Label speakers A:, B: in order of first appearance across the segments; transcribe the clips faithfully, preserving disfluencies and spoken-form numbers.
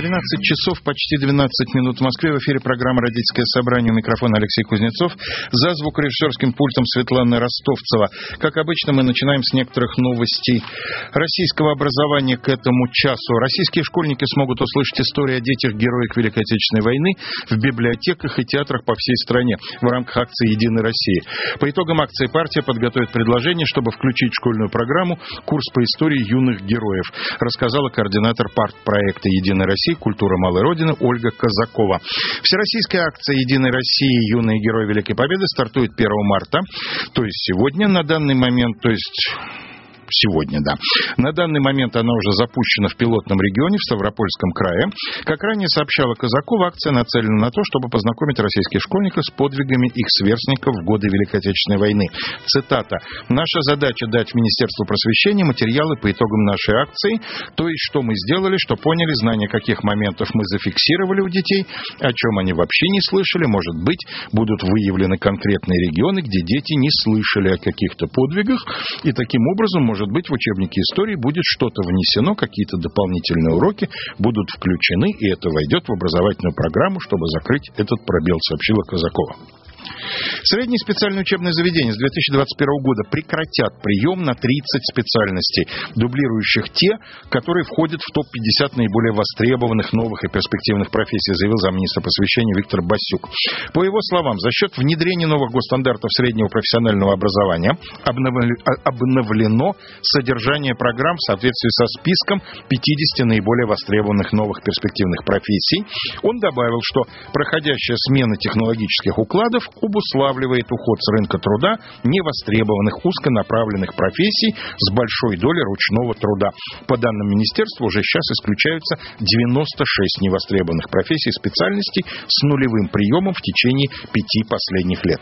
A: тринадцать часов, почти двенадцать минут в Москве. В эфире программа «Родительское собрание». У микрофона Алексей Кузнецов. За звукорежиссерским пультом Светлана Ростовцева. Как обычно, мы начинаем с некоторых новостей российского образования к этому часу. Российские школьники смогут услышать истории о детях-героях Великой Отечественной войны в библиотеках и театрах по всей стране в рамках акции «Единой России». По итогам акции партия подготовит предложение, чтобы включить в школьную программу курс по истории юных героев, рассказала координатор партпроекта «Единой России. Культура малой Родины» Ольга Казакова. Всероссийская акция «Единой России. Юные герои Великой Победы» стартует первого марта, то есть сегодня на данный момент, то есть... Сегодня, да. На данный момент она уже запущена в пилотном регионе, в Ставропольском крае. Как ранее сообщала Казакова, акция нацелена на то, чтобы познакомить российских школьников с подвигами их сверстников в годы Великой Отечественной войны. Цитата. «Наша задача дать Министерству просвещения материалы по итогам нашей акции, то есть что мы сделали, что поняли, знания каких моментов мы зафиксировали у детей, о чем они вообще не слышали, может быть, будут выявлены конкретные регионы, где дети не слышали о каких-то подвигах, и таким образом, может Может быть, в учебнике истории будет что-то внесено, какие-то дополнительные уроки будут включены, и это войдет в образовательную программу, чтобы закрыть этот пробел», сообщила Казакова. Средние специальные учебные заведения с две тысячи двадцать первого года прекратят прием на тридцать специальностей, дублирующих те, которые входят в топ пятьдесят наиболее востребованных новых и перспективных профессий, заявил замминистра просвещения Виктор Басюк. По его словам, за счет внедрения новых госстандартов среднего профессионального образования обновлено содержание программ в соответствии со списком пятидесяти наиболее востребованных новых перспективных профессий. Он добавил, что проходящая смена технологических укладов обуславливает уход с рынка труда невостребованных узконаправленных профессий с большой долей ручного труда. По данным министерства, уже сейчас исключаются девяносто шесть невостребованных профессий и специальностей с нулевым приемом в течение пяти последних лет.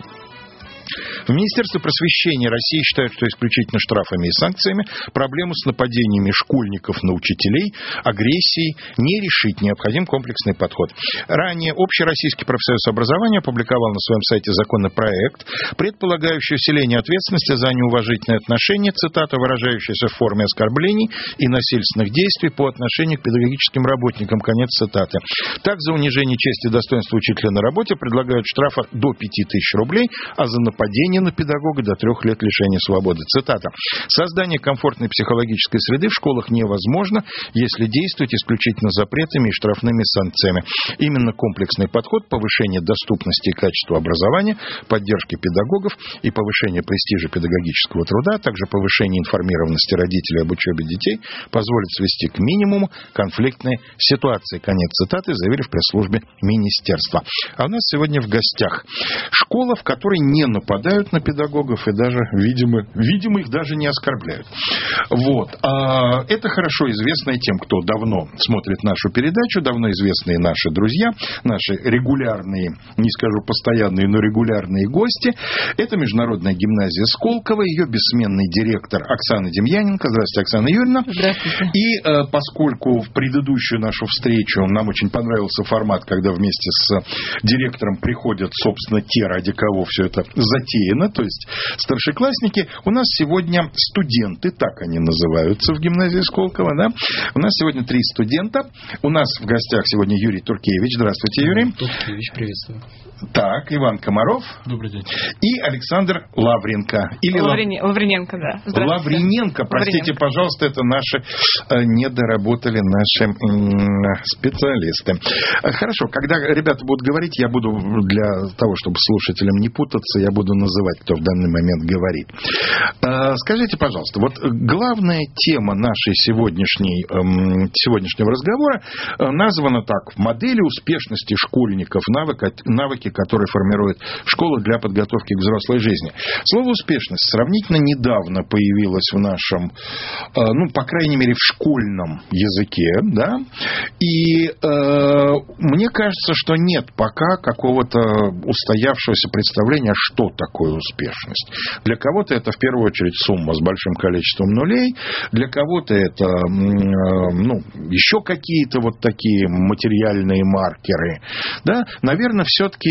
A: В Министерстве просвещения России считают, что исключительно штрафами и санкциями проблему с нападениями школьников на учителей, агрессией не решить, необходим комплексный подход. Ранее Общероссийский профсоюз образования опубликовал на своем сайте законопроект, предполагающий усиление ответственности за неуважительное отношение, цитата, выражающаяся в форме оскорблений и насильственных действий по отношению к педагогическим работникам, конец цитаты. Так, за унижение чести и достоинства учителя на работе предлагают штрафа до пяти тысяч рублей, а за нападение на педагога до трех лет лишения свободы. Цитата. «Создание комфортной психологической среды в школах невозможно, если действовать исключительно запретами и штрафными санкциями. Именно комплексный подход, повышение доступности и качества образования, поддержки педагогов и повышение престижа педагогического труда, а также повышение информированности родителей об учебе детей позволит свести к минимуму конфликтные ситуации». Конец цитаты заявили в пресс-службе министерства. А у нас сегодня в гостях школа, в которой не нападают на педагогов и даже, видимо, видимо их даже не оскорбляют. Вот. А это хорошо известно тем, кто давно смотрит нашу передачу, давно известные наши друзья, наши регулярные, не скажу постоянные, но регулярные гости. Это Международная гимназия Сколково, ее бессменный директор Оксана Демьяненко. Здравствуйте, Оксана Юрьевна.
B: Здравствуйте.
A: И э, поскольку в предыдущую нашу встречу нам очень понравился формат, когда вместе с директором приходят, собственно, те, ради кого все это затеяно, то есть старшеклассники. У нас сегодня студенты, так они называются в гимназии Сколково, да? У нас сегодня три студента. У нас в гостях сегодня Юрий Туркевич. Здравствуйте, Юрий.
C: Туркевич, приветствую.
A: Так, Иван Комаров.
C: Добрый день.
A: И Александр Лавренко. Или
B: Лаврен... Лаврененко, да.
A: Лаврененко, простите,
B: Лаврененко.
A: пожалуйста, это наши э, недоработали наши э, специалисты. Хорошо, когда ребята будут говорить, я буду для того, чтобы слушателям не путаться, я буду называть, кто в данный момент говорит. Э, скажите, пожалуйста, вот главная тема нашей сегодняшней, э, сегодняшнего разговора э, названа так: модели успешности школьников, навыки, навыки, которые формирует школа для подготовки к взрослой жизни. Слово «успешность» сравнительно недавно появилось в нашем, ну, по крайней мере, в школьном языке, да, и э, мне кажется, что нет пока какого-то устоявшегося представления, что такое успешность. Для кого-то это, в первую очередь, сумма с большим количеством нулей, для кого-то это, э, ну, еще какие-то вот такие материальные маркеры, да, наверное, все-таки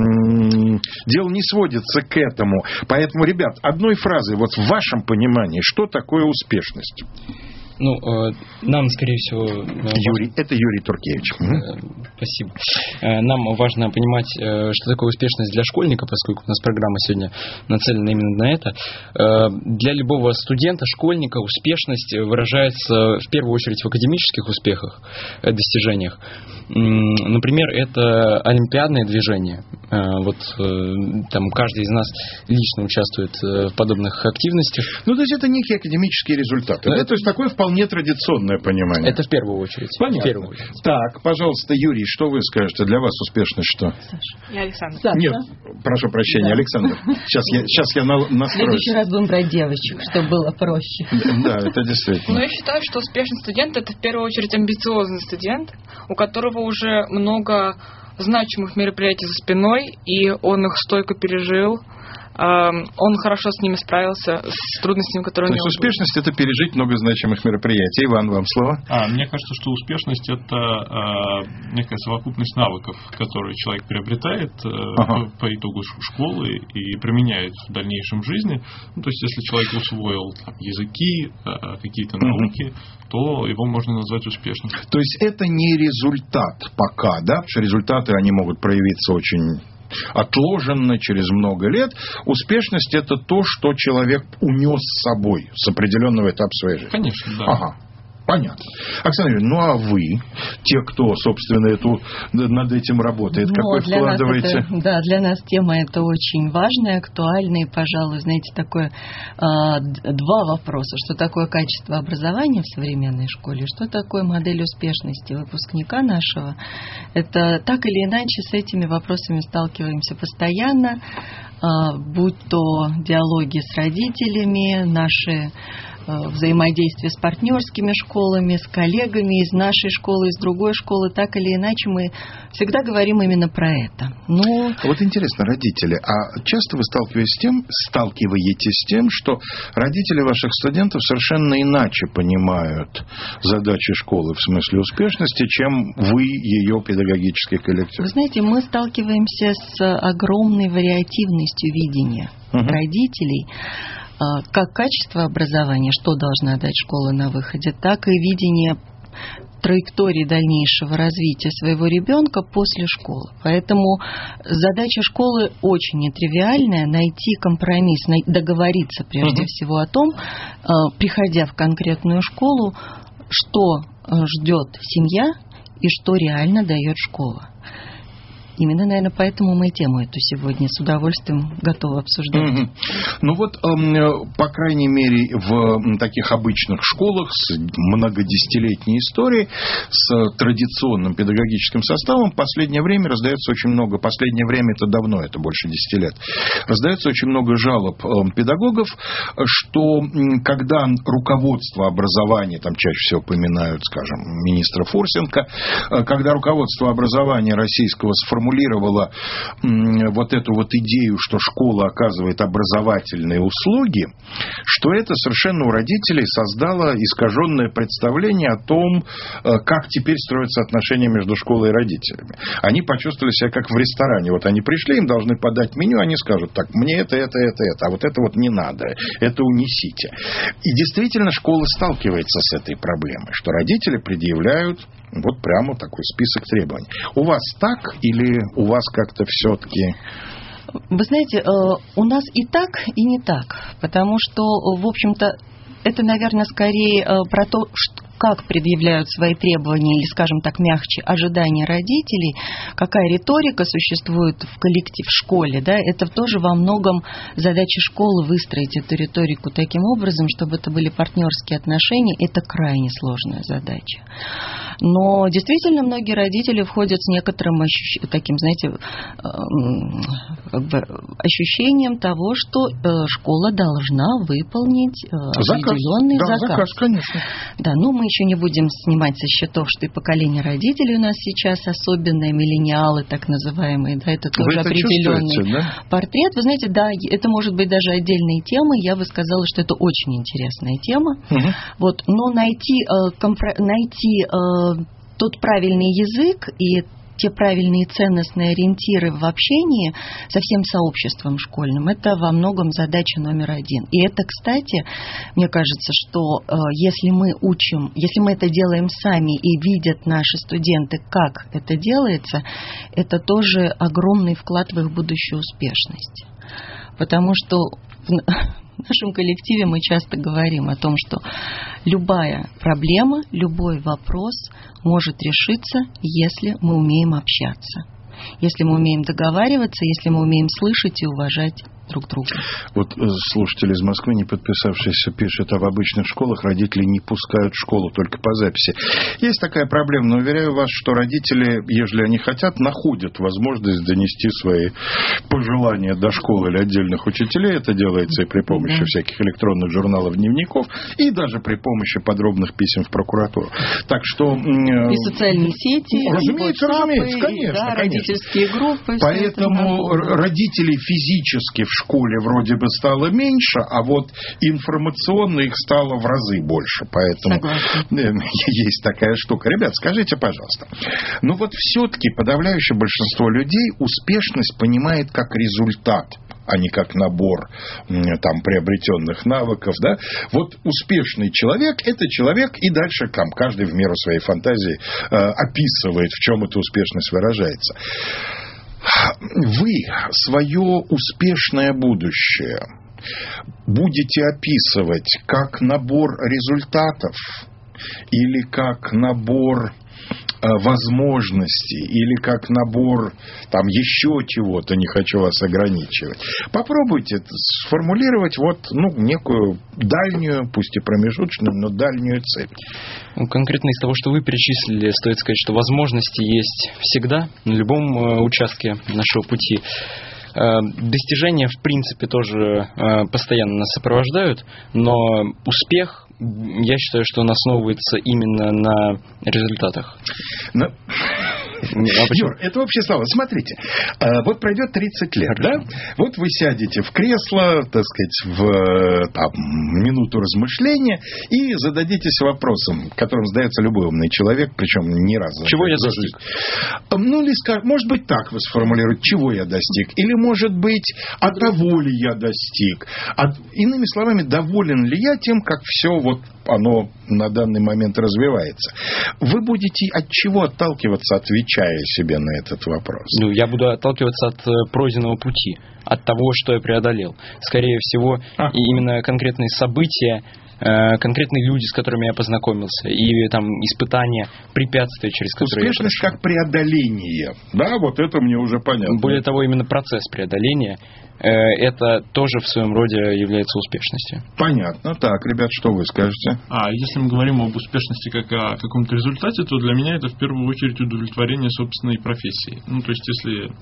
A: дело не сводится к этому. Поэтому, ребят, одной фразой, вот в вашем понимании, что такое успешность?
B: Ну, нам, скорее всего...
A: Юрий, важно... Это Юрий Туркевич.
B: Спасибо. Нам важно понимать, что такое успешность для школьника, поскольку у нас программа сегодня нацелена именно на это. Для любого студента, школьника успешность выражается в первую очередь в академических успехах, достижениях. Например, это олимпиадное движение. Вот там каждый из нас лично участвует в подобных активностях.
A: Ну, то есть это некие академические результаты. Да? То есть такое вполне традиционное понимание.
B: Это в первую очередь.
A: Понятно.
B: В первую очередь.
A: Так, пожалуйста, Юрий, что вы скажете? Для вас успешность что?
C: Саша. Я Александр.
A: Саша. Нет, прошу прощения, да. Александр. Сейчас я, сейчас я настроюсь.
D: В следующий раз будем брать девочек, чтобы было проще.
A: Да, это действительно.
C: Но я считаю, что успешный студент – это в первую очередь амбициозный студент, у которого уже много значимых мероприятий за спиной, и он их стойко пережил. Он хорошо с ними справился, с трудностями, которые у него были.
A: Успешность – это пережить много значимых мероприятий. Иван, вам слово.
E: А, мне кажется, что успешность – это э, некая совокупность навыков, которые человек приобретает э, ага. по, по итогу школы и применяет в дальнейшем жизни. Ну, то есть, если человек усвоил там, языки, э, какие-то науки, угу. то его можно назвать успешным.
A: То есть, это не результат пока, да? Потому что результаты, они могут проявиться очень... отложенно через много лет. Успешность – это то, что человек унес с собой с определенного этапа своей жизни.
E: Конечно, да.
A: Ага. Понятно. Оксана Юрьевна, ну а вы, те, кто, собственно, эту, над этим работает,
D: ну,
A: какой
D: для
A: вкладываете?
D: Нас это, да, для нас тема эта очень важная, актуальная. И, пожалуй, знаете, такое э, два вопроса. Что такое качество образования в современной школе? Что такое модель успешности выпускника нашего? Это так или иначе с этими вопросами сталкиваемся постоянно. Э, будь то диалоги с родителями, наши взаимодействие с партнерскими школами, с коллегами из нашей школы, из другой школы, так или иначе мы всегда говорим именно про это. Но...
A: Вот интересно, родители, а часто вы сталкиваетесь с тем, сталкиваетесь с тем, что родители ваших студентов совершенно иначе понимают задачи школы в смысле успешности, чем вы, ее педагогический коллектив?
D: Вы знаете, мы сталкиваемся с огромной вариативностью видения uh-huh. родителей, как качество образования, что должна дать школа на выходе, так и видение траектории дальнейшего развития своего ребенка после школы. Поэтому задача школы очень нетривиальная — найти компромисс, договориться прежде uh-huh. всего о том, приходя в конкретную школу, что ждет семья и что реально дает школа. Именно, наверное, поэтому мы и тему эту сегодня с удовольствием готовы обсуждать. Mm-hmm.
A: Ну вот, по крайней мере, в таких обычных школах с многодесятилетней историей, с традиционным педагогическим составом в последнее время раздается очень много, последнее время это давно, это больше десяти лет, раздается очень много жалоб педагогов, что когда руководство образования, там чаще всего упоминают, скажем, министра Фурсенко, когда руководство образования российского сформулировало формулировала вот эту вот идею, что школа оказывает образовательные услуги, что это совершенно у родителей создало искаженное представление о том, как теперь строятся отношения между школой и родителями. Они почувствовали себя как в ресторане. Вот они пришли, им должны подать меню, они скажут: так, мне это, это, это, это, а вот это вот не надо, это унесите. И действительно школа сталкивается с этой проблемой, что родители предъявляют вот прямо такой список требований. У вас так или у вас как-то все-таки...
D: Вы знаете, у нас и так, и не так. Потому что, в общем-то, это, наверное, скорее про то, как предъявляют свои требования, или, скажем так, мягче, ожидания родителей, какая риторика существует в коллективе, в школе, да, это тоже во многом задача школы выстроить эту риторику таким образом, чтобы это были партнерские отношения. Это крайне сложная задача. Но действительно многие родители входят с некоторым ощущ... таким, знаете, как бы ощущением того, что школа должна выполнить определенный
A: заказ.
D: заказ.
A: Да, заказ, конечно.
D: Да, ну мы еще не будем снимать со счетов, что и поколение родителей у нас сейчас особенное, миллениалы так называемые, да, это тоже
A: это
D: определенный
A: да?
D: портрет. Вы знаете, да, это может быть даже отдельной темой. Я бы сказала, что это очень интересная тема. Угу. Вот, но найти, компро... найти тот правильный язык и те правильные ценностные ориентиры в общении со всем сообществом школьным, это во многом задача номер один. И это, кстати, мне кажется, что если мы учим, если мы это делаем сами и видят наши студенты, как это делается, это тоже огромный вклад в их будущую успешность. Потому что в нашем коллективе мы часто говорим о том, что любая проблема, любой вопрос может решиться, если мы умеем общаться, если мы умеем договариваться, если мы умеем слышать и уважать друг друга.
A: Вот слушатель из Москвы, не подписавшийся, пишет, а в обычных школах родители не пускают в школу, только по записи. Есть такая проблема, но уверяю вас, что родители, если они хотят, находят возможность донести свои пожелания до школы или отдельных учителей. Это делается и при помощи да. всяких электронных журналов, дневников, и даже при помощи подробных писем в прокуратуру. Так что...
D: И социальные сети,
A: разумеется,
D: и WhatsApp,
A: разумеется, конечно,
D: да,
A: конечно.
D: родительские группы.
A: Поэтому родителей физически в школе вроде бы стало меньше, а вот информационно их стало в разы больше. Поэтому Согласна. Есть такая штука. Ребят, скажите, пожалуйста, ну вот все-таки подавляющее большинство людей успешность понимает как результат, а не как набор там приобретенных навыков, да? Вот успешный человек – это человек, и дальше там каждый в меру своей фантазии э, описывает, в чем эта успешность выражается. Вы свое успешное будущее будете описывать как набор результатов или как набор возможностей, или как набор там еще чего-то, не хочу вас ограничивать. Попробуйте сформулировать вот, ну, некую дальнюю, пусть и промежуточную, но дальнюю цель.
B: Ну, конкретно из того, что вы перечислили, стоит сказать, что возможности есть всегда на любом э, участке нашего пути. Э, достижения, в принципе, тоже э, постоянно нас сопровождают, но успех, я считаю, что он основывается именно на результатах.
A: Но... Юр, это общее слово. Смотрите, вот пройдет тридцать лет, да? Вот вы сядете в кресло, так сказать, в там, минуту размышления и зададитесь вопросом, которым задается любой умный человек, причем не раз.
B: Чего я достиг?
A: Ну, или, может быть, так вы сформулируете, чего я достиг? Или, может быть, а того ли я достиг? От, иными словами, доволен ли я тем, как все вот оно на данный момент развивается? Вы будете от чего отталкиваться, отвечая себе на этот вопрос?
B: Ну, я буду отталкиваться от пройденного пути, от того, что я преодолел. Скорее всего, а. именно конкретные события, конкретные люди, с которыми я познакомился, и там испытания, препятствия, через которые
A: успешность
B: я прошел.
A: Как преодоление, да, вот это мне уже понятно.
B: Более того, именно процесс преодоления, это тоже в своем роде является успешностью.
A: Понятно. Так, ребят, что вы скажете?
E: А если мы говорим об успешности как о каком-то результате, то для меня это в первую очередь удовлетворение собственной профессии. Ну, то есть, если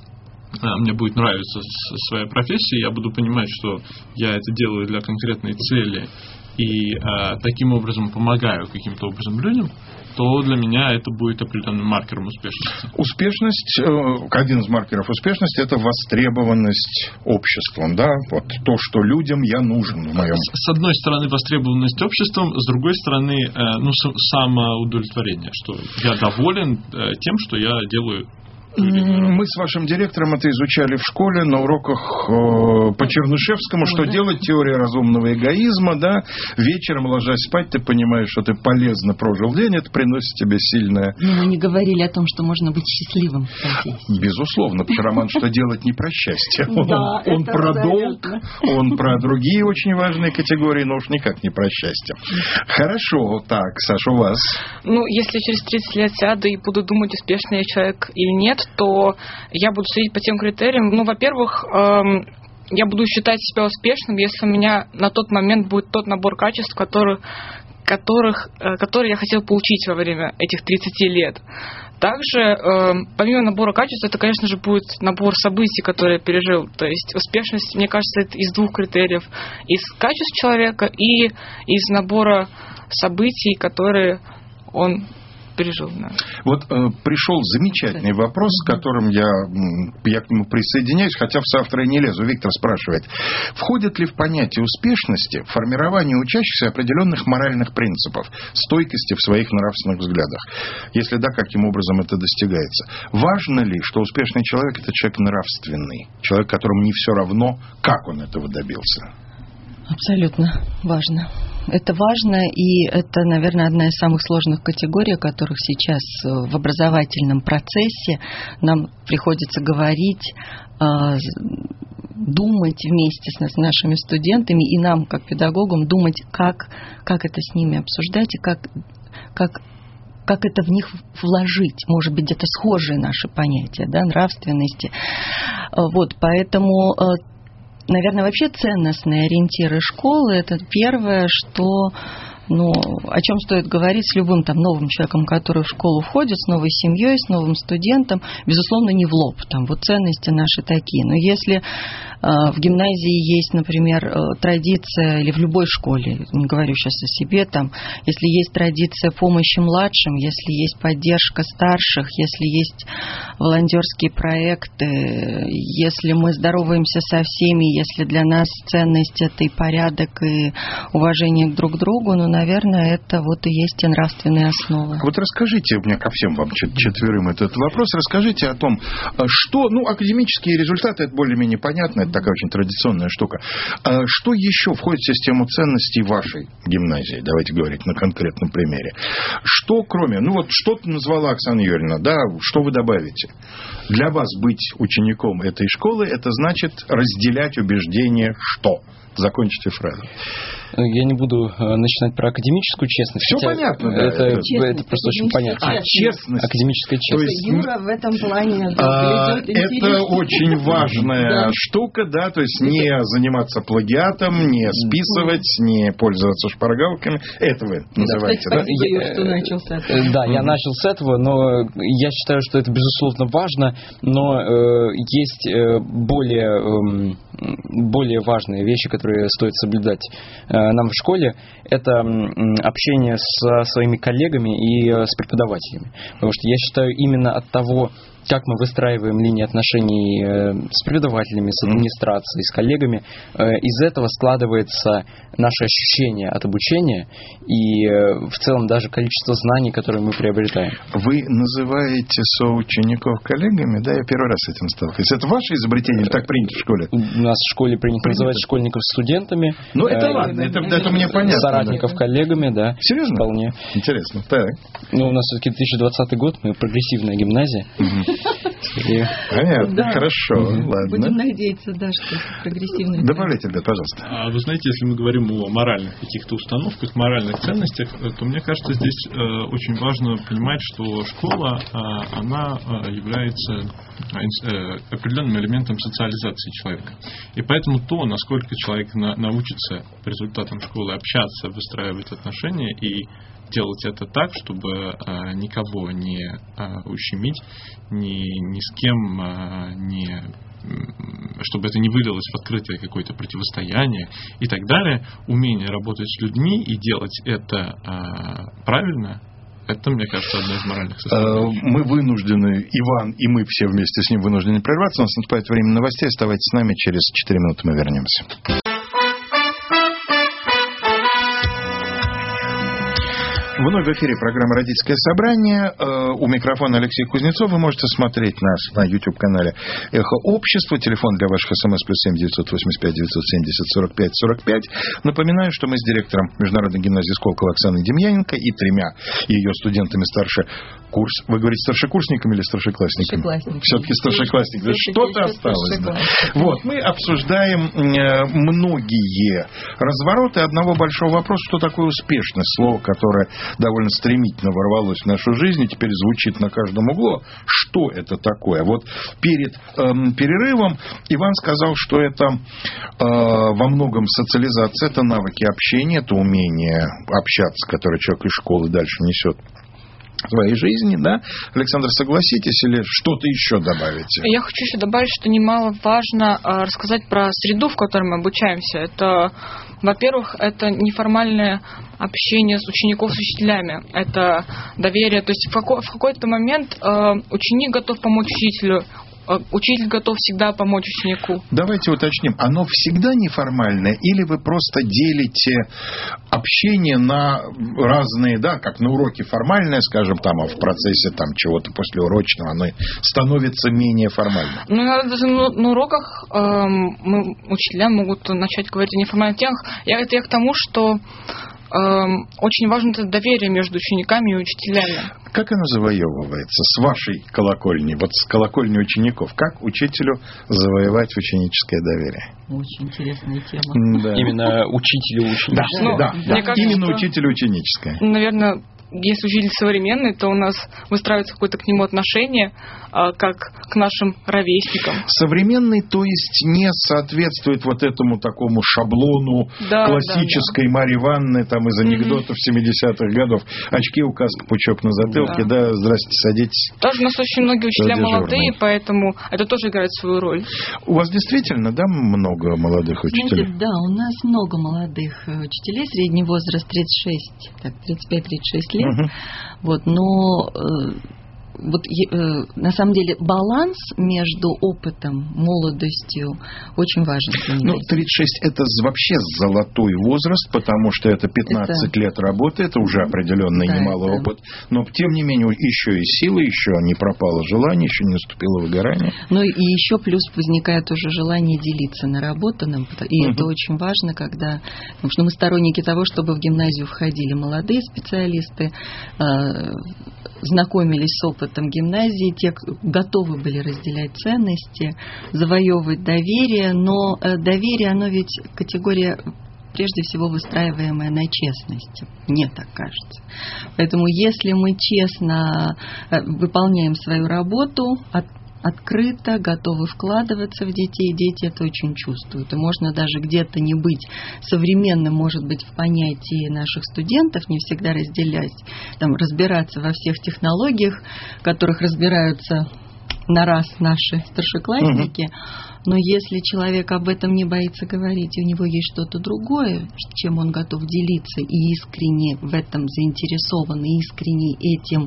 E: мне будет нравиться своя профессия, я буду понимать, что я это делаю для конкретной цели и а, таким образом помогаю каким-то образом людям, то для меня это будет определенным маркером успешности.
A: Успешность, один из маркеров успешности – это востребованность обществом, да, вот то, что людям я нужен в моем.
E: С, с одной стороны востребованность обществом, с другой стороны, ну, самоудовлетворение, что я доволен тем, что я делаю.
A: Мы с вашим директором это изучали в школе на уроках э, по Чернышевскому, что да. делать, теория разумного эгоизма, да, вечером, ложась спать, ты понимаешь, что ты полезно прожил день, это приносит тебе сильное...
D: Но мы не говорили о том, что можно быть счастливым.
A: Безусловно, потому что роман «Что делать» не про счастье. Он,
D: да,
A: он про долг, он про другие очень важные категории, но уж никак не про счастье. Хорошо, так, Саша, у вас?
C: Ну, если через тридцать лет сяду и буду думать, успешный я человек или нет, то я буду судить по тем критериям. Ну, во-первых, эм, я буду считать себя успешным, если у меня на тот момент будет тот набор качеств, которых, которых, э, которые я хотел получить во время этих тридцати лет. Также, э, помимо набора качеств, это, конечно же, будет набор событий, которые я пережил. То есть успешность, мне кажется, это из двух критериев. Из качеств человека и из набора событий, которые он пережил. Да.
A: Вот э, пришел замечательный вопрос, с которым я, я к нему присоединяюсь, хотя в соавторы не лезу. Виктор спрашивает, входит ли в понятие успешности формирование учащихся определенных моральных принципов, стойкости в своих нравственных взглядах? Если да, каким образом это достигается? Важно ли, что успешный человек – это человек нравственный, человек, которому не все равно, как он этого добился?
D: Абсолютно важно. Это важно, и это, наверное, одна из самых сложных категорий, о которых сейчас в образовательном процессе нам приходится говорить, думать вместе с нашими студентами, и нам, как педагогам, думать, как, как это с ними обсуждать, и как, как, как это в них вложить. Может быть, где-то схожие наши понятия, да, нравственности. Вот, поэтому... Наверное, вообще ценностные ориентиры школы – это первое, что, ну, о чем стоит говорить с любым там новым человеком, который в школу входит, с новой семьей, с новым студентом. Безусловно, не в лоб. Там вот ценности наши такие. Но если э, в гимназии есть, например, э, традиция, или в любой школе, не говорю сейчас о себе, там, если есть традиция помощи младшим, если есть поддержка старших, если есть волонтерские проекты, если мы здороваемся со всеми, если для нас ценность – это и порядок, и уважение друг к другу, ну, наверное, это вот и есть те нравственные основы.
A: Вот расскажите, у меня ко всем вам четверым этот вопрос, расскажите о том, что, ну, академические результаты, это более-менее понятно, это такая очень традиционная штука. Что еще входит в систему ценностей вашей гимназии, давайте говорить на конкретном примере? Что кроме, ну вот что-то назвала Оксана Юрьевна, да, что вы добавите? Для вас быть учеником этой школы, это значит разделять убеждения что? Закончите фразу.
B: Я не буду начинать про академическую честность.
A: Все понятно, да.
B: Это, это, это просто очень понятно.
A: А, честность.
B: Академическая честность.
D: То есть Юра в этом плане
A: а, это очень важная да. штука, да, то есть не заниматься плагиатом, не списывать, не пользоваться шпаргалками. Это вы называете,
D: да?
A: да?
D: Спасибо, Юра, что начал с этого.
B: Да, я начал с этого, но я считаю, что это безусловно важно, но э, есть э, более, э, более важные вещи, которые стоит соблюдать нам в школе, это общение со своими коллегами и с преподавателями. Потому что я считаю, именно от того, как мы выстраиваем линии отношений с преподавателями, с администрацией, с коллегами, из этого складывается наше ощущение от обучения и в целом даже количество знаний, которые мы приобретаем.
A: Вы называете соучеников коллегами, да? Я первый раз с этим сталкиваюсь. Это ваше изобретение или так принято в школе?
B: У нас в школе принято, принято. называть школьников студентами.
A: Ну, это э, ладно, это, это мне понятно.
B: Соратников
A: да.
B: коллегами, да.
A: Серьезно?
B: Вполне.
A: Интересно. Так.
B: Ну, у нас все-таки две тысячи двадцатый год, мы прогрессивная гимназия.
A: И... Понятно, да. Хорошо, mm-hmm. ладно.
D: Будем надеяться, да, что прогрессивный.
A: Добавляйте, ребят, пожалуйста.
E: А вы знаете, если мы говорим о моральных каких-то установках, моральных ценностях, то мне кажется, здесь э, очень важно понимать, что школа, э, она э, является э, определенным элементом социализации человека. И поэтому то, насколько человек на, научится по результатам школы общаться, выстраивать отношения и делать это так, чтобы а, никого не а, ущемить, ни, ни с кем а, не, чтобы это не вылилось в открытое какое-то противостояние и так далее. Умение работать с людьми и делать это а, правильно, это, мне кажется, одна из моральных составляющих.
A: Мы вынуждены, Иван и мы все вместе с ним вынуждены прерваться. У нас наступает время новостей. Оставайтесь с нами. Через четыре минуты мы вернемся. Вновь в эфире программа «Родительское собрание». У микрофона Алексей Кузнецов. Вы можете смотреть нас на YouTube-канале «Эхо Общества». Телефон для ваших смс плюс семь девятьсот восемьдесят пять девятьсот семьдесят сорок пять сорок пять. Напоминаю, что мы с директором Международной гимназии Сколково Оксаной Демьяненко и тремя ее студентами старше курс. Вы говорите старшекурсниками или старшеклассниками?
D: Старшеклассниками.
A: Все-таки старшеклассниками. Что-то осталось. Да. Вот. Мы обсуждаем многие развороты одного большого вопроса, что такое успешность. Слово, которое довольно стремительно ворвалось в нашу жизнь и теперь звучит на каждом углу. Что это такое? Вот перед эм, перерывом Иван сказал, что это э, во многом социализация, это навыки общения, это умение общаться, которое человек из школы дальше несет своей жизни, да? Александр, согласитесь или что-то еще добавите?
C: Я хочу еще добавить, что немаловажно рассказать про среду, в которой мы обучаемся. Это, во-первых, это неформальное общение с учеников с учителями. Это доверие. То есть в, какой- в какой-то момент ученик готов помочь учителю, учитель готов всегда помочь ученику.
A: Давайте уточним, оно всегда неформальное или вы просто делите общение на разные, да, как на уроке формальное, скажем, там, а в процессе там чего-то послеурочного оно становится менее формальным?
C: Ну, даже на, на уроках эм, мы, учителя могут начать говорить о неформальных темах. Я, это я к тому, что эм, очень важно это доверие между учениками и учителями.
A: Как оно завоевывается с вашей колокольни, вот с колокольни учеников? Как учителю завоевать ученическое доверие?
D: Очень интересная тема.
A: Да.
B: Именно учителю
A: Да,
B: ученическое.
C: Ну,
A: да,
C: мне
A: да.
C: кажется,
A: Именно
C: что-
A: учителю ученическое.
C: Наверное, если учитель современный, то у нас выстраивается какое-то к нему отношение, а, как к нашим ровесникам.
A: Современный, то есть не соответствует вот этому такому шаблону
C: Да,
A: классической Марьи Ивановны там из анекдотов семидесятых годов. Очки, указка, пучок на затылке, да,
C: Да.
A: здрасте, садитесь.
C: Тоже у нас очень многие учителя
A: Дежурный.
C: молодые, поэтому это тоже играет свою роль.
A: У вас действительно, да, много молодых учителей?
D: Знаете, да, у нас много молодых э, учителей, средний возраст тридцать шесть, так, тридцать пять тридцать шесть лет.
A: Мгм.
D: Вот, но э, вот е- э, на самом деле баланс между опытом, молодостью очень важен для меня.
A: Ну, тридцать шесть это вообще золотой возраст, потому что это пятнадцать лет работы, это уже определенный
D: Да,
A: немалый
D: это-
A: опыт, но тем не менее еще и силы, еще не пропало желание, еще не наступило выгорание.
D: Ну и еще плюс возникает уже желание делиться наработанным, и
A: Мгм.
D: это очень важно, когда, потому что мы сторонники того, чтобы в гимназию входили молодые специалисты, э, знакомились с опытом гимназии, те, кто готовы были разделять ценности, завоевывать доверие, но э, доверие, оно ведь категория прежде всего выстраиваемая на честности. Мне так кажется. Поэтому если мы честно э, выполняем свою работу, от- открыто, готовы вкладываться в детей, дети это очень чувствуют. И можно даже где-то не быть современным, может быть, в понятии наших студентов, не всегда разделять, там, разбираться во всех технологиях, в которых разбираются на раз наши старшеклассники. Но если человек об этом не боится говорить, и у него есть что-то другое, чем он готов делиться, и искренне в этом заинтересован, и искренне этим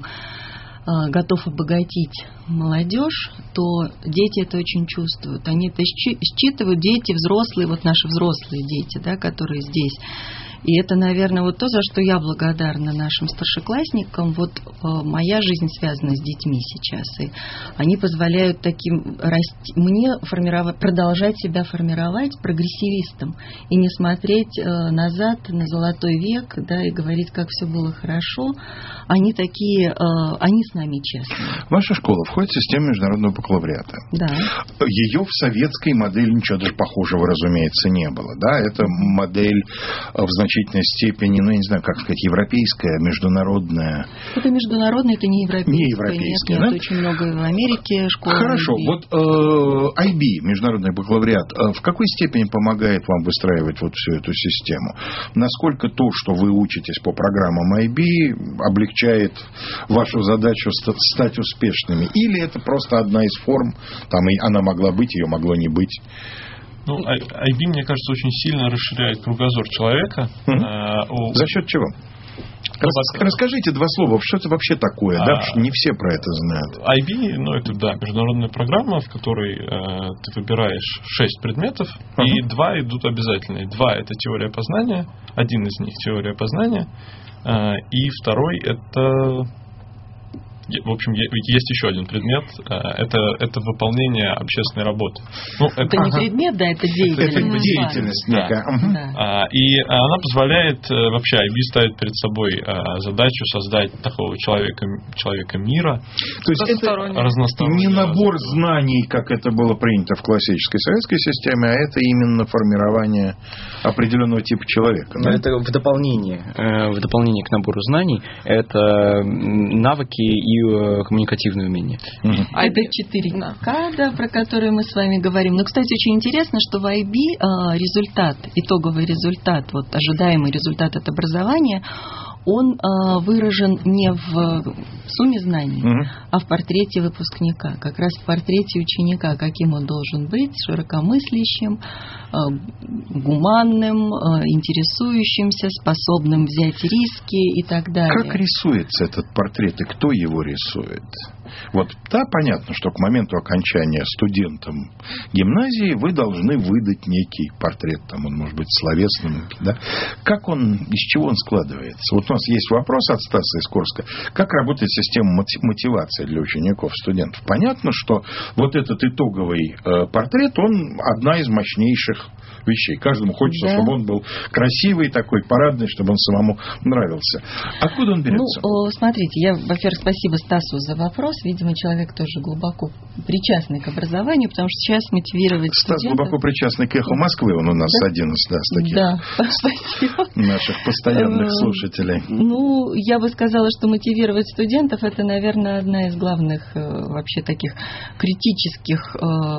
D: э, готов обогатить молодежь, то дети это очень чувствуют. Они это счи- считывают, дети, взрослые, вот наши взрослые дети, да, которые здесь. И это, наверное, вот то, за что я благодарна нашим старшеклассникам. Вот э, моя жизнь связана с детьми сейчас, и они позволяют таким расти, мне формировать, продолжать себя формировать прогрессивистом и не смотреть э, назад на золотой век, да, и говорить, как все было хорошо. Они такие, э, они с нами честные.
A: Ваша школа входит в систему международного бакалавриата.
D: Да.
A: Ее в советской модели ничего даже похожего, разумеется, не было. Да? Это модель э, в значительной степени, ну, я не знаю, как сказать, европейская, международная.
D: Это международный, это не европейский.
A: Не европейский,
D: нет,
A: да?
D: нет, очень много в Америке школ.
A: Хорошо,
D: ай би.
A: вот э, ай би, международный бакалавриат, э, в какой степени помогает вам выстраивать вот всю эту систему? Насколько то, что вы учитесь по программам ай би, облегчает вашу задачу ст- стать успешными? Или это просто одна из форм, там и она могла быть, ее могло не быть?
E: Ну, ай би, мне кажется, очень сильно расширяет кругозор человека.
A: Мгм.
E: А, о-
A: За счет чего? Рас- расскажите два слова, что это вообще такое, да?
E: А.
A: Потому что не все про это знают.
E: ай би, ну, это, да, международная программа, в которой э, ты выбираешь шесть предметов,
A: Ага.
E: и два идут обязательные. Два – это теория познания, один из них – теория познания, э, и второй – это... В общем, е- есть еще один предмет. э, Это, это выполнение общественной работы. Ну, это,
D: Это не
A: Ага.
D: предмет, да, это деятельность.
A: Это деятельность
E: Да.
A: некая. Мгм.
D: Да.
E: А, И она позволяет, э, вообще, ай би ставит перед собой э, задачу создать такого человека, человека мира,
A: То есть это
C: Разносторонне.
E: разностороннего.
A: не набор знаний, как это было принято в классической советской системе, а это именно формирование определенного типа человека.
B: Но
A: Да?
B: это в дополнение, э, в дополнение к набору знаний, это м, навыки и э, коммуникативные умения.
A: Мгм.
C: А
D: Это
C: это
D: четыре ка, да, про которые мы с вами говорим. Но, кстати, очень интересно, что в ай би а, результат, итоговый результат, вот ожидаемый результат от образования, он а, выражен не в сумме знаний, угу. а в портрете выпускника. Как раз в портрете ученика, каким он должен быть, широкомыслящим, а, гуманным, а, интересующимся, способным взять риски и так далее.
A: Как рисуется этот портрет и кто его рисует? Вот, да, понятно, что к моменту окончания студентам гимназии вы должны выдать некий портрет, там он может быть словесным, да? Как он, из чего он складывается? Вот у нас есть вопрос от Стаса из Курска. Как работает система мотивации для учеников, студентов? Понятно, что вот этот итоговый э, портрет, он одна из мощнейших вещей. Каждому хочется, да. чтобы он был красивый, такой парадный, чтобы он самому нравился. Откуда он берется?
D: Ну, смотрите, я, во-первых, спасибо Стасу за вопрос. Видимо, человек тоже глубоко причастный к образованию, потому что сейчас мотивировать
A: Стас
D: студентов...
A: глубоко причастный к «Эху Москвы», он у нас
D: да?
A: один из, да, с таких
D: да, спасибо.
A: наших постоянных слушателей.
D: Ну, я бы сказала, что мотивировать студентов — это, наверное, одна из главных вообще таких критических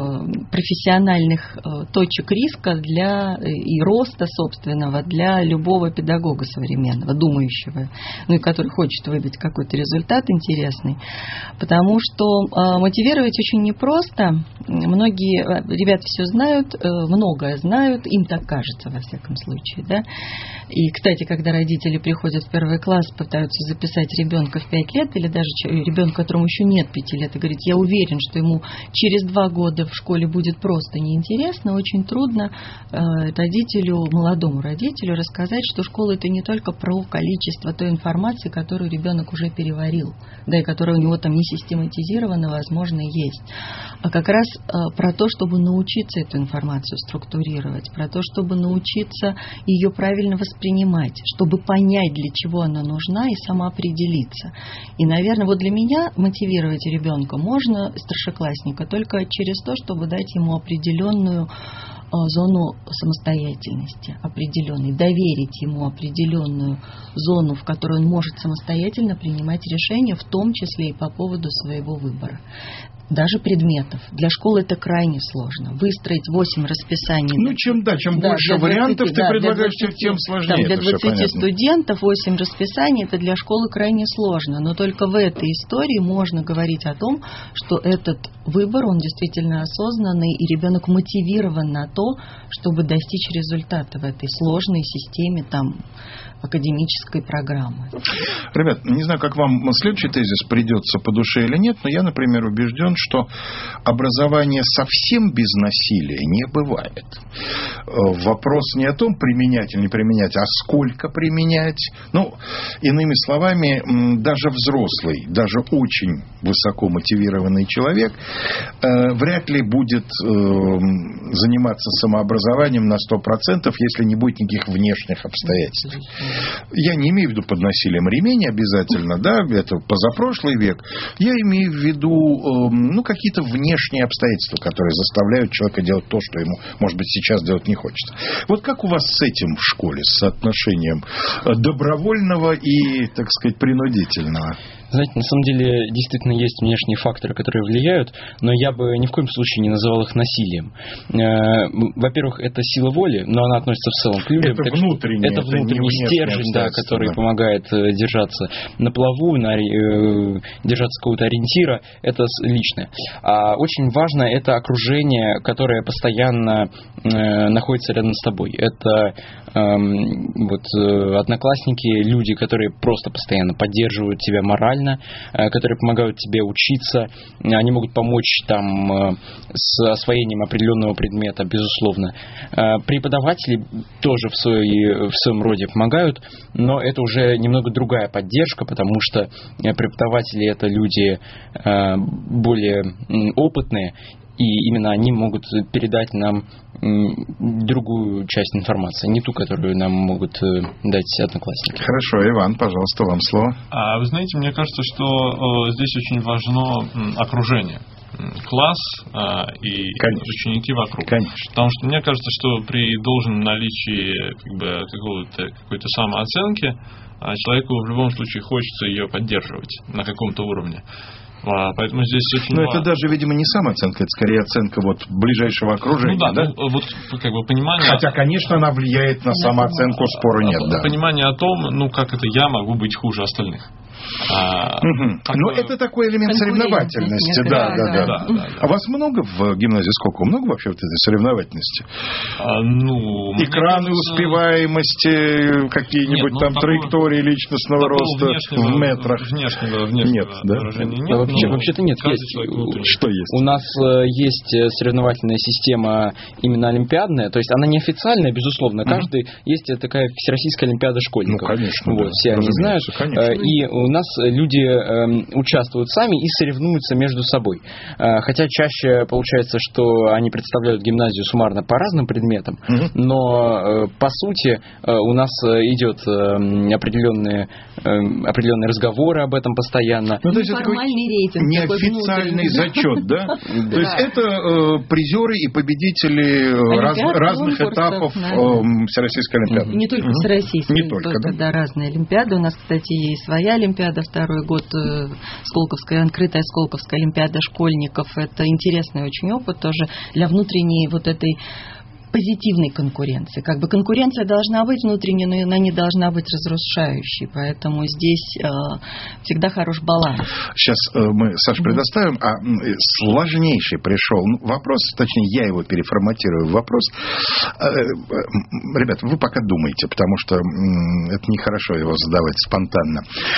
D: профессиональных точек риска для Для, и роста собственного для любого педагога современного, думающего, ну и который хочет выдать какой-то результат интересный. Потому что э, мотивировать очень непросто. Многие ребята все знают, э, многое знают, им так кажется, во всяком случае. Да? И, кстати, когда родители приходят в первый класс, пытаются записать ребенка в пять лет, или даже ребенка, которому еще нет пяти лет, и говорит, я уверен, что ему через два года в школе будет просто неинтересно, очень трудно родителю, молодому родителю рассказать, что школа — это не только про количество той информации, которую ребенок уже переварил, да, и которая у него там не систематизирована, возможно, есть, а как раз про то, чтобы научиться эту информацию структурировать, про то, чтобы научиться ее правильно воспринимать, чтобы понять, для чего она нужна, и самоопределиться. И, наверное, вот для меня мотивировать ребенка можно, старшеклассника, только через то, чтобы дать ему определенную зону самостоятельности, определенной, доверить ему определенную зону, в которой он может самостоятельно принимать решения, в том числе и по поводу своего выбора. Даже предметов. Для школы это крайне сложно. Выстроить восемь расписаний.
A: Ну, чем, да, чем да, больше вариантов двадцати, ты да, предлагаешь, двадцати, тем сложнее.
D: Там, для двадцати студентов восемь расписаний, это для школы крайне сложно. Но только в этой истории можно говорить о том, что этот выбор, он действительно осознанный, и ребенок мотивирован на то, чтобы достичь результата в этой сложной системе там, академической программы.
A: Ребят, не знаю, как вам следующий тезис придется по душе или нет, но я, например, убежден, что образование совсем без насилия не бывает. Вопрос не о том, применять или не применять, а сколько применять. Ну, иными словами, даже взрослый, даже очень высоко мотивированный человек э, вряд ли будет э, заниматься самообразованием на сто процентов, если не будет никаких внешних обстоятельств. Я не имею в виду под насилием ремень обязательно, да, это позапрошлый век. Я имею в виду э, ну, какие-то внешние обстоятельства, которые заставляют человека делать то, что ему, может быть, сейчас делать не хочется. Вот как у вас с этим в школе, с соотношением добровольного и, так сказать, принудительного?
B: Знаете, на самом деле действительно есть внешние факторы, которые влияют, но я бы ни в коем случае не называл их насилием. Во-первых, это сила воли, но она относится в целом к людям.
A: Это внутренний,
B: это внутренний стержень, да, который да. помогает держаться на плаву, на, держаться какого-то ориентира. Это личное. А очень важно это окружение, которое постоянно находится рядом с тобой. Это вот, одноклассники, люди, которые просто постоянно поддерживают тебя морально, которые помогают тебе учиться, они могут помочь там с освоением определенного предмета, безусловно. Преподаватели тоже в, своей, в своем роде помогают, но это уже немного другая поддержка, потому что преподаватели — это люди более опытные, и именно они могут передать нам другую часть информации, не ту, которую нам могут дать одноклассники.
A: Хорошо, Иван, пожалуйста, вам слово.
E: А вы знаете, мне кажется, что э, здесь очень важно окружение. Класс а, и Конечно. ученики вокруг.
A: Конечно.
E: Потому что мне кажется, что при должном наличии как бы, какого-то, какой-то самооценки человеку в любом случае хочется ее поддерживать на каком-то уровне. Поэтому здесь очень...
A: Но это даже, видимо, не самооценка, это скорее оценка вот ближайшего окружения.
E: Ну да,
A: да?
E: Ну, вот как бы понимание...
A: Хотя, конечно, она влияет на самооценку, спора нет, да.
E: Понимание о том, ну как это я могу быть хуже остальных. А,
A: угу.
E: такое...
A: Ну, это такой элемент соревновательности. Да, да, да, да. да, да, да. А вас много в гимназии сколько? Много вообще вот этой соревновательности?
E: А, ну,
A: Экраны
E: кажется...
A: успеваемости, какие-нибудь нет, ну, там такого... траектории личностного роста
E: внешнего,
A: в метрах?
E: Внешнего, внешнего
A: нет, да?
E: выражения нет.
B: Да, вообще,
E: но
B: вообще-то нет. Есть.
A: Что есть?
B: У нас есть соревновательная система именно олимпиадная, то есть она неофициальная, безусловно. Mm-hmm. Каждый есть такая всероссийская олимпиада школьников.
A: Ну, конечно.
B: Вот,
A: да,
B: все они знают.
A: Конечно.
B: И у нас люди э, участвуют сами и соревнуются между собой. Э, хотя чаще получается, что они представляют гимназию суммарно по разным предметам, mm-hmm. но э, по сути э, у нас идет э, определенные, э, определенные разговоры об этом постоянно.
D: Ну, то есть формальный рейтинг.
A: Неофициальный зачет, да? То есть это призеры и победители разных этапов Всероссийской олимпиады.
D: Не только всероссийской.
A: Не только, да?
D: Да, разные олимпиады. У нас, кстати, есть своя олимпиада, второй год Сколковская, открытая Сколковская олимпиада школьников. Это интересный очень опыт тоже для внутренней вот этой позитивной конкуренции. Как бы конкуренция должна быть внутренней, но она не должна быть разрушающей. Поэтому здесь э, всегда хорош баланс.
A: Сейчас э, мы, Саш, предоставим, а сложнейший пришел вопрос, точнее, я его переформатирую в вопрос. Э, э, ребята, вы пока думайте, потому что э, это нехорошо его задавать спонтанно.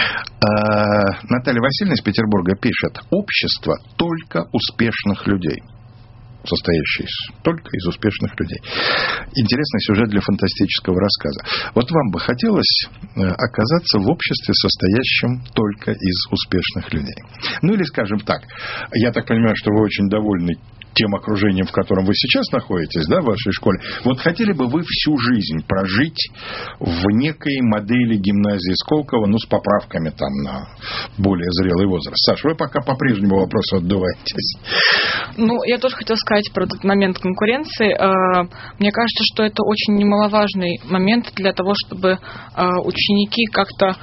A: Э, Наталья Васильевна из Петербурга пишет: общество только успешных людей. Состоящий только из успешных людей. Интересный сюжет для фантастического рассказа. Вот вам бы хотелось оказаться в обществе, состоящем только из успешных людей. Ну или, скажем так, я так понимаю, что вы очень довольны тем окружением, в котором вы сейчас находитесь, да, в вашей школе. Вот хотели бы вы всю жизнь прожить в некой модели гимназии Сколково, ну, с поправками там на более зрелый возраст? Саш, вы пока по-прежнему вопросу отдуваетесь.
C: Ну, я тоже хотела сказать про этот момент конкуренции. Мне кажется, что это очень немаловажный момент для того, чтобы ученики как-то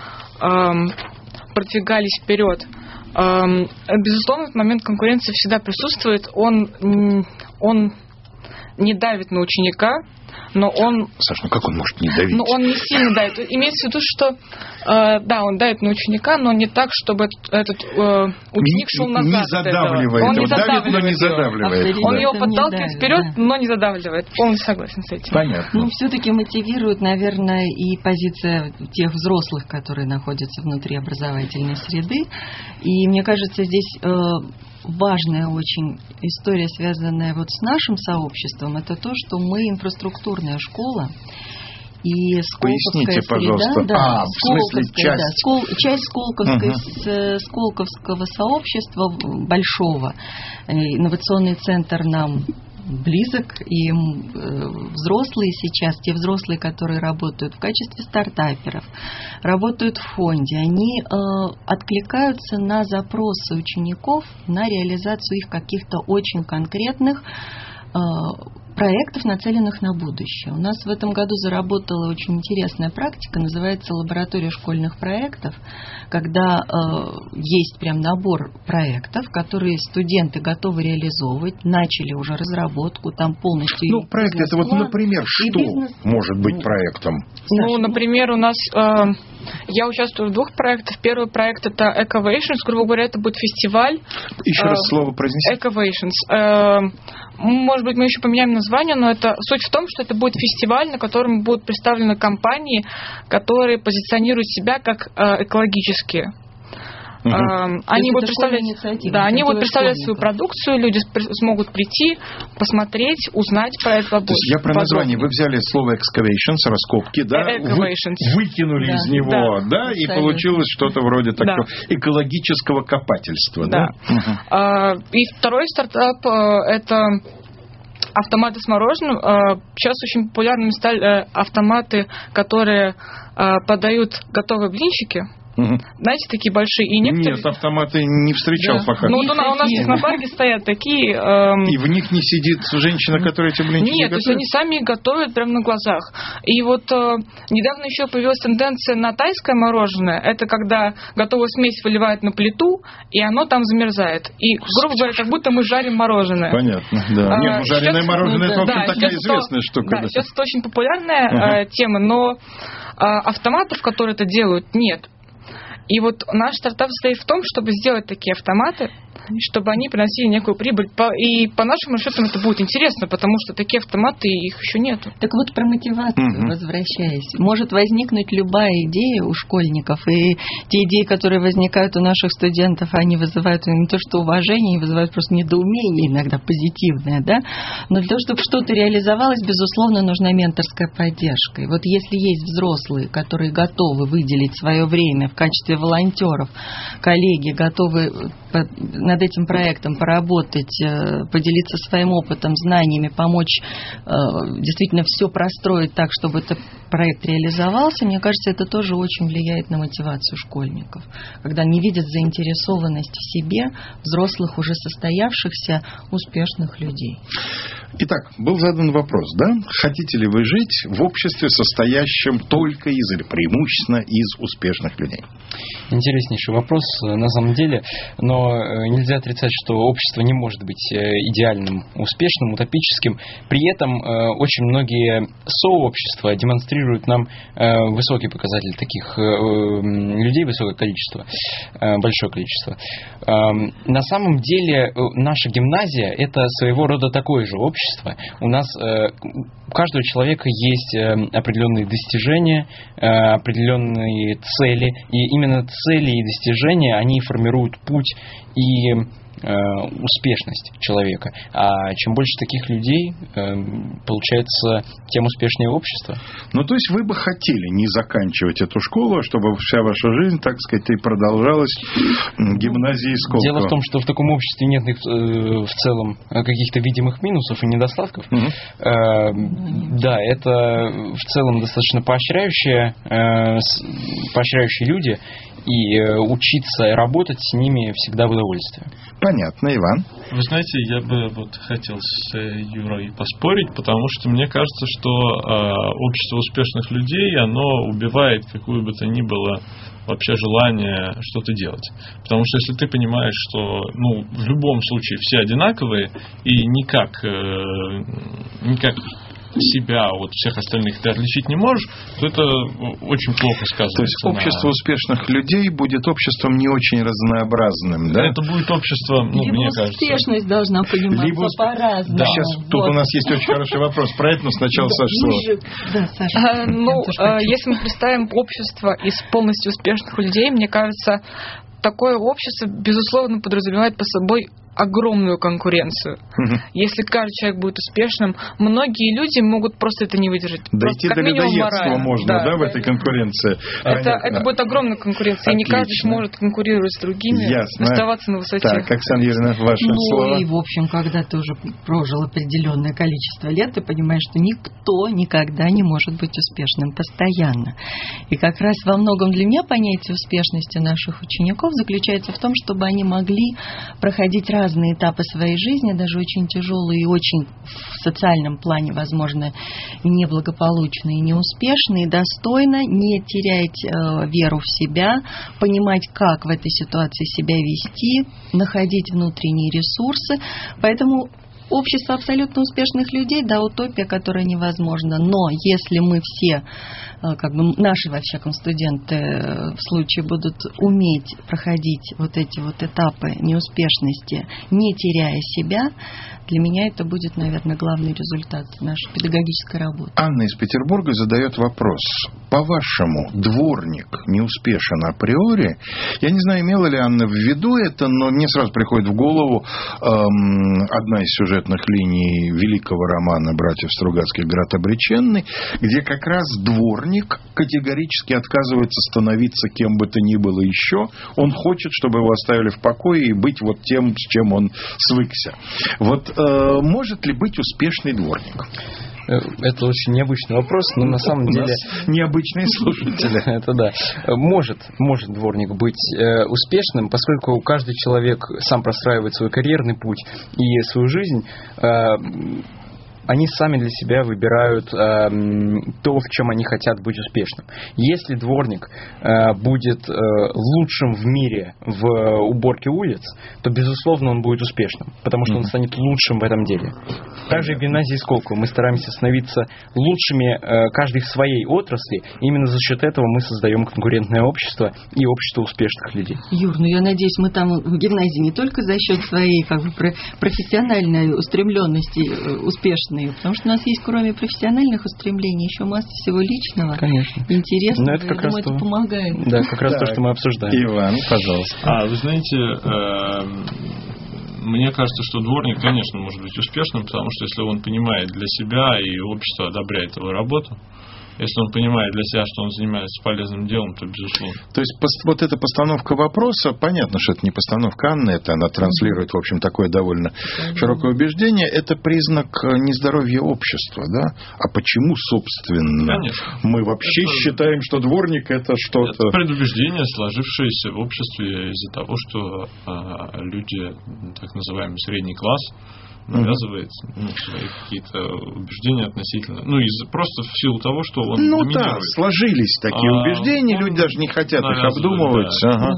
C: продвигались вперед. Безусловно, этот момент конкуренции всегда присутствует. Он, он не давит на ученика, но он...
A: Саша, ну как он может не давить?
C: Ну, он не сильно давит. Имеется в виду, что, э, да, он давит на ученика, но не так, чтобы этот э, ученик шел назад.
A: Не задавливает.
C: Он не
A: давит, но не задавливает.
C: Он его подталкивает вперед, но не задавливает. Полностью согласен с этим.
A: Понятно.
D: Ну, все-таки мотивирует, наверное, и позиция тех взрослых, которые находятся внутри образовательной среды. И мне кажется, здесь... Э, важная очень история, связанная вот с нашим сообществом, это то, что мы инфраструктурная школа. И Сколковская
A: Поясните,
D: среда,
A: пожалуйста.
D: да,
A: а, в смысле часть?
D: Да, скол, часть Сколковской,
A: uh-huh.
D: с, Сколковского сообщества большого. Инновационный центр нам близок, и э, взрослые сейчас, те взрослые, которые работают в качестве стартаперов, работают в фонде, они э, откликаются на запросы учеников на реализацию их каких-то очень конкретных э, проектов, нацеленных на будущее. У нас в этом году заработала очень интересная практика, называется лаборатория школьных проектов, когда э, есть прям набор проектов, которые студенты готовы реализовывать, начали уже разработку, там полностью...
A: Ну, проект это вот, например, что бизнес... может быть проектом?
C: Ну, например, у нас... Э, я участвую в двух проектах. Первый проект это Ecovations, грубо говоря, это будет фестиваль.
A: Еще э, раз слово произнесите.
C: Ecovations. Э, может быть, мы еще поменяем название, но это суть в том, что это будет фестиваль, на котором будут представлены компании, которые позиционируют себя как э, экологические. Uh-huh. Uh, они будут представлять, да, они будут представлять свою продукцию, люди смогут прийти, посмотреть, узнать про это.
A: То есть я про название, вы взяли слово excavations, раскопки, да, вы, выкинули да. из него, да, да и получилось что-то вроде такого да. экологического копательства. Да.
C: Да? Uh-huh. Uh, и второй стартап uh, это автоматы с мороженым. Uh, сейчас очень популярными стали uh, автоматы, которые uh, подают готовые блинчики. Угу. Знаете, такие большие. И некоторые...
A: Нет, автоматы не встречал
C: да.
A: пока.
C: Ну, вот у, у нас в технопарке стоят такие... Эм...
A: И в них не сидит женщина, которая эти блинчики
C: Нет,
A: готовит?
C: то есть они сами их готовят прямо на глазах. И вот э, недавно еще появилась тенденция на тайское мороженое. Это когда готовую смесь выливают на плиту, и оно там замерзает. И, грубо говоря, как будто мы жарим мороженое.
A: Понятно, да. А, Нет, ну, жареное сейчас, мороженое, это, в общем, да, такая известная
C: это,
A: штука.
C: Да, да, сейчас это очень популярная ага. э, тема, но э, автоматов, которые это делают, нет. И вот наш стартап состоит в том, чтобы сделать такие автоматы, чтобы они приносили некую прибыль. И по нашим расчетам это будет интересно, потому что такие автоматы, их еще нету.
D: Так вот, про мотивацию, угу. возвращаясь. Может возникнуть любая идея у школьников, и те идеи, которые возникают у наших студентов, они вызывают не то что уважение, вызывают просто недоумение, иногда позитивное, да? Но для того, чтобы что-то реализовалось, безусловно, нужна менторская поддержка. И вот если есть взрослые, которые готовы выделить свое время в качестве волонтеров, коллеги готовы над этим проектом поработать, поделиться своим опытом, знаниями, помочь действительно все простроить так, чтобы этот проект реализовался, мне кажется, это тоже очень влияет на мотивацию школьников. Когда они видят заинтересованность в себе взрослых, уже состоявшихся, успешных людей.
A: Итак, был задан вопрос, да? Хотите ли вы жить в обществе, состоящем только из или преимущественно из успешных людей?
B: Интереснейший вопрос, на самом деле, но нельзя отрицать, что общество не может быть идеальным, успешным, утопическим. При этом очень многие сообщества демонстрируют нам высокие показатели таких людей, высокое количество, большое количество. На самом деле наша гимназия – это своего рода такое же общество. У нас у каждого человека есть определенные достижения, определенные цели, и именно цели и достижения, они формируют путь и успешность человека. А чем больше таких людей, получается, тем успешнее общество.
A: Ну, то есть вы бы хотели не заканчивать эту школу, чтобы вся ваша жизнь, так сказать, и продолжалась гимназией Сколково.
B: Дело в том, что в таком обществе нет в целом каких-то видимых минусов и недостатков. Угу. Да, это в целом достаточно поощряющие, поощряющие люди, и учиться и работать с ними всегда в удовольствие.
A: Понятно, Иван.
E: Вы знаете, я бы вот хотел с Юрой поспорить, потому что мне кажется, что э, общество успешных людей, оно убивает какую бы то ни было вообще желание что-то делать. Потому что если ты понимаешь, что ну, в любом случае все одинаковые, и никак, э, никак себя от всех остальных ты отличить не можешь, то это очень плохо сказывается.
A: То есть общество на... успешных людей будет обществом не очень разнообразным, да?
E: Это будет общество, ну,
D: либо
E: мне кажется...
D: успешность должна пониматься либо... по-разному.
A: Да. Сейчас вот. Тут у нас есть очень хороший вопрос про это, но сначала Саша слово.
D: Да, Саша.
C: Ну, если мы представим общество из полностью успешных людей, мне кажется, такое общество, безусловно, подразумевает по собой огромную конкуренцию. Угу. Если каждый человек будет успешным, многие люди могут просто это не выдержать.
A: Дойти до людоедства можно, да, да, да, в этой конкуренции.
C: Это, это будет огромная конкуренция, отлично. И не каждый сможет конкурировать с другими,
A: ясно.
C: Оставаться на высоте.
A: Так, Оксана Юрьевна, ваше
D: ну,
A: слово.
D: И, в общем, когда ты уже прожил определенное количество лет, ты понимаешь, что никто никогда не может быть успешным постоянно. И как раз во многом для меня понятие успешности наших учеников заключается в том, чтобы они могли проходить разные разные этапы своей жизни, даже очень тяжелые и очень в социальном плане, возможно, неблагополучные, неуспешные, достойно не терять э, веру в себя, понимать, как в этой ситуации себя вести, находить внутренние ресурсы. Поэтому общество абсолютно успешных людей, да, утопия, которая невозможна. Но если мы все, как бы наши, во всяком, студенты в случае будут уметь проходить вот эти вот этапы неуспешности, не теряя себя, для меня это будет, наверное, главный результат нашей педагогической работы.
A: Анна из Петербурга задает вопрос. По-вашему, дворник не успешен априори? Я не знаю, имела ли Анна в виду это, но мне сразу приходит в голову эм, одна из сюжетных линий великого романа «Братьев Стругацких. Град обреченный», где как раз дворник категорически отказывается становиться кем бы то ни было еще. Он хочет, чтобы его оставили в покое и быть вот тем, с чем он свыкся. Вот э, может ли быть успешный дворник?
B: Это очень необычный вопрос, но на самом деле...
A: Необычные слушатели.
B: Это да. Может, может дворник быть э, успешным, поскольку каждый человек сам простраивает свой карьерный путь и свою жизнь. Э, Они сами для себя выбирают э, то, в чем они хотят быть успешным. Если дворник э, будет э, лучшим в мире в уборке улиц, то, безусловно, он будет успешным, потому что он станет лучшим в этом деле. Также и в гимназии Сколково мы стараемся становиться лучшими э, каждый в своей отрасли. И именно за счет этого мы создаем конкурентное общество и общество успешных людей.
D: Юр, ну я надеюсь, мы там в гимназии не только за счет своей как бы, профессиональной устремленности успешны, потому что у нас есть, кроме профессиональных устремлений, еще масса всего личного.
B: Конечно.
D: Интересного.
B: Но это как
D: я
B: раз
D: думаю,
B: то,
D: это помогает.
B: Да, как раз
A: так.
B: то, что мы обсуждаем.
A: Иван, пожалуйста.
E: А, вы знаете, э, мне кажется, что дворник, конечно, может быть успешным, потому что если он понимает для себя и общество одобряет его работу, если он понимает для себя, что он занимается полезным делом, то безусловно.
A: То есть вот эта постановка вопроса, понятно, что это не постановка Анны, это она транслирует, в общем, такое довольно широкое убеждение, это признак нездоровья общества, да? А почему, собственно,
E: Конечно.
A: мы вообще это, считаем, что дворник это что-то...
E: Это предубеждение, сложившееся в обществе из-за того, что а, люди, так называемый средний класс, навязывает ну, свои какие-то убеждения относительно... Ну, из, просто в силу того, что он
A: Ну
E: доминирует.
A: да, сложились такие а, убеждения, люди даже не хотят их обдумывать.
E: Да.
A: Ага.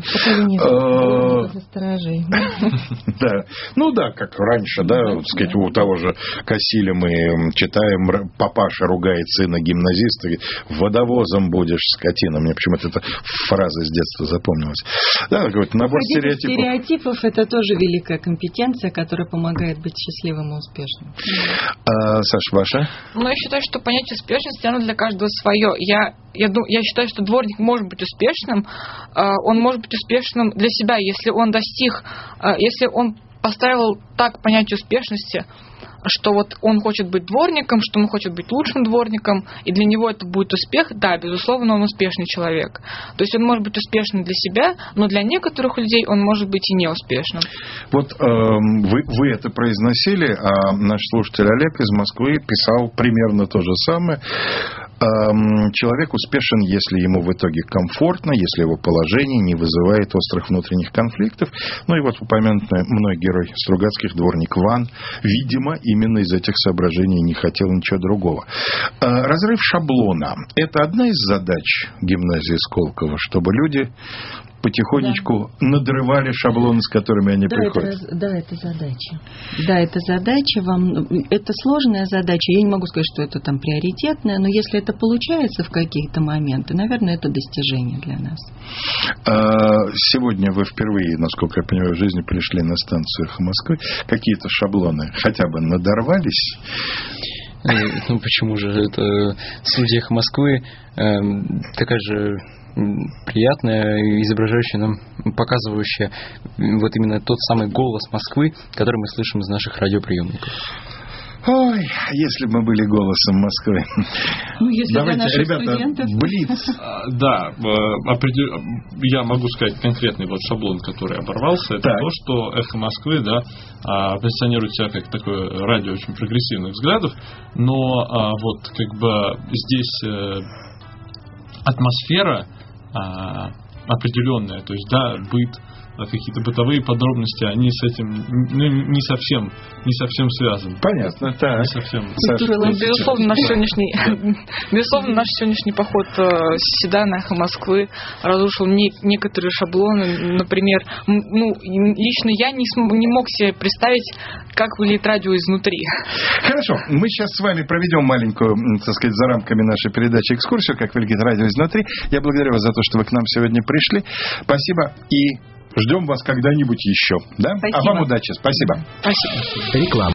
A: Да. Ну да, как раньше, да, так сказать, у того же Кассиля мы читаем, папаша ругает сына гимназиста, водовозом будешь, скотина. Мне почему-то эта фраза с детства запомнилась. Да, какой-то набор стереотипов.
D: Стереотипов – это тоже великая компетенция, которая помогает быть счастливым. счастливым и успешным.
A: А, Саш, ваша?
C: Ну, я считаю, что понятие успешности, оно для каждого свое. Я, я, я считаю, что дворник может быть успешным, он может быть успешным для себя, если он достиг, если он поставил так понятие успешности, что вот он хочет быть дворником, что он хочет быть лучшим дворником, и для него это будет успех, да, безусловно, он успешный человек. То есть он может быть успешным для себя, но для некоторых людей он может быть и неуспешным.
A: Вот э, вы, вы это произносили, а наш слушатель Олег из Москвы писал примерно то же самое. Человек успешен, если ему в итоге комфортно, если его положение не вызывает острых внутренних конфликтов. Ну и вот упомянутый мной герой Стругацких, дворник Ван, видимо, именно из этих соображений не хотел ничего другого. Разрыв шаблона – это одна из задач гимназии Сколково, чтобы люди потихонечку да. надрывали шаблоны, с которыми они
D: да,
A: приходят.
D: Это, да, это задача. Да, это задача. Вам, это сложная задача. Я не могу сказать, что это там приоритетная, но если это получается в какие-то моменты, наверное, это достижение для нас.
A: Сегодня вы впервые, насколько я понимаю, в жизни пришли на станцию «Эхо Москвы». Какие-то шаблоны хотя бы надорвались?
B: Ну, почему же? Это студия «Эхо Москвы» такая же приятная, изображающая нам, показывающая вот именно тот самый голос Москвы, который мы слышим из наших радиоприемников.
A: Ой, если бы мы были голосом Москвы.
D: Ну, если
A: давайте,
D: для наших
A: ребята,
D: студентов.
A: блиц.
E: Да, я могу сказать конкретный вот шаблон, который оборвался. Это
A: так.
E: то, что «Эхо Москвы», да, позиционирует себя как такое радио очень прогрессивных взглядов, но вот как бы здесь атмосфера определенная, то есть, да, быт, какие-то бытовые подробности, они с этим ну, не совсем не совсем связаны.
A: Понятно, так.
E: Не совсем.
C: Безусловно, наш сегодняшний, безусловно, наш сегодняшний поход сюда, на «Эхо Москвы», разрушил не, некоторые шаблоны. Например, ну, лично я не, не мог себе представить, как выглядит радио изнутри.
A: Хорошо, мы сейчас с вами проведем маленькую, так сказать, за рамками нашей передачи экскурсию, как выглядит радио изнутри. Я благодарю вас за то, что вы к нам сегодня пришли. Спасибо и ждем вас когда-нибудь еще. Да?
D: Спасибо.
A: А вам удачи. Спасибо.
C: Спасибо.
F: Реклама.